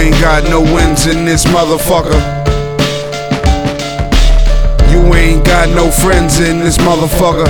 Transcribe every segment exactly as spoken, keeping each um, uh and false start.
ain't got no wins in this motherfucker. You ain't got no friends in this motherfucker.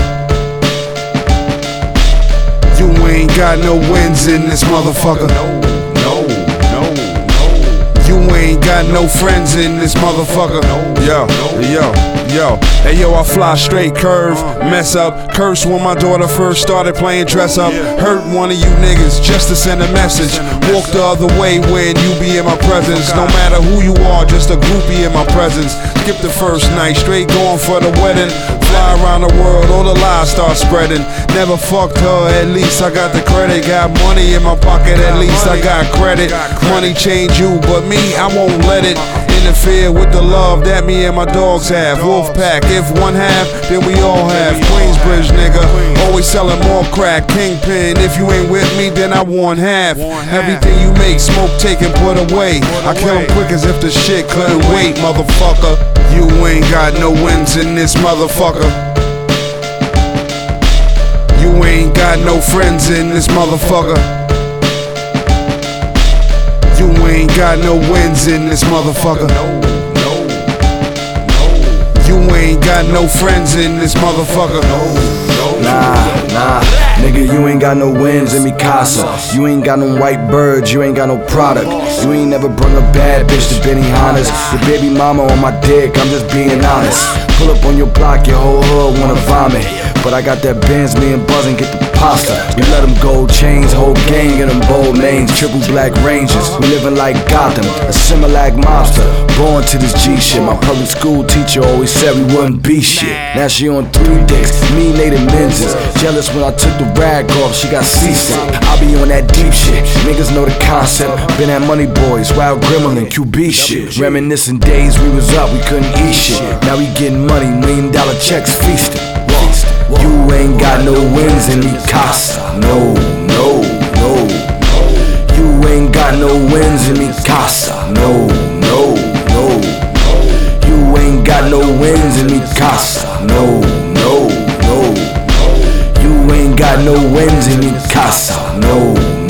You ain't got no wins in this motherfucker. No, no, no, no. You ain't got no friends in this motherfucker. Yo, yo, yo. Hey yo, I fly straight curve, mess up, curse when my daughter first started playing dress up. Hurt one of you niggas just to send a message. Walk the other way when you be in my presence. No matter who you are, just a groupie in my presence. Skip the first night, straight going for the wedding. Fly around the world, all the lies start spreading. Never fucked her, at least I got the credit. Got money in my pocket, at least I got credit. Money change you, but me, I won't let it interfere with the love that me and my dogs have. Wolfpack, if one have, then we all have. Queensbridge nigga, always selling more crack. Kingpin, if you ain't with me, then I want half. Everything you make, smoke, take and put away. I kill him quick as if the shit couldn't wait, motherfucker. You ain't got no wins in this motherfucker. You ain't got no friends in this motherfucker. You ain't got no wins in this motherfucker. No, no, no. You ain't got no friends in this motherfucker. No, no. Nah, nah, nigga, you ain't got no wins in me casa. You ain't got no white birds, you ain't got no product. You ain't never bring a bad bitch to Benihana's. Your baby mama on my dick, I'm just being honest. Pull up on your block, your whole hood wanna vomit. But I got that Benz, me and Buzzin' get the pasta. We let them gold chains, whole gang get them bold names. Triple black rangers, we living like Gotham, a Similac mobster. Born to this G shit, my public school teacher always said we wouldn't be shit. Now she on three dicks, me Native Menzies. Jealous when I took the rag off, she got seasick. I be on that deep shit, niggas know the concept. Been at Money Boys, Wild Gremlin, Q B shit. Reminiscing days we was up, we couldn't eat shit. Now we getting money, million dollar checks feasting. You ain't got no wins in me casa. No, no, no. You ain't got no wins in me casa. No, no, no. You ain't got no wins in me casa. No, no, no. You ain't got no wins in me casa. No.